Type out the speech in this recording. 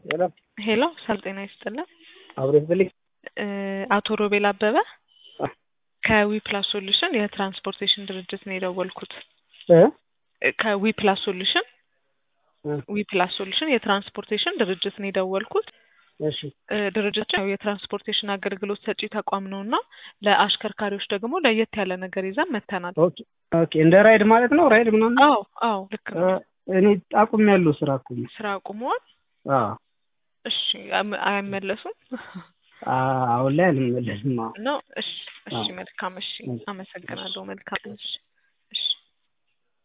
ሄሎ ሰልጤና ይስጥልን አብረን ብልኝ አቶ ሮቤል አበበ ከዊፕላስ ሶሉሽን የትራንስፖርቴሽን ድርጅት ነው የደወልኩት ከዊፕላስ ሶሉሽን ዊፕላስ ሶሉሽን የትራንስፖርቴሽን ድርጅት ነው የደወልኩት እሺ ድርጅታችን የትራንስፖርቴሽን አገልግሎት ሰጪ ተቋም ነውና ለአሽከርካሪዎች ደግሞ ለየት ያለ ነገር ይዘን መተናል ኦኬ እንደ ራይድ ማለት ነው ራይድ ምናምን አዎ ልክ ነው እኔ አቁሜያለሁ ስራ አቁመዋል እሺ አይመለሱም አሁን ላይ አልመለስም ነው እሺ መልካም እሺ አመሰግናለሁ መልካም እሺ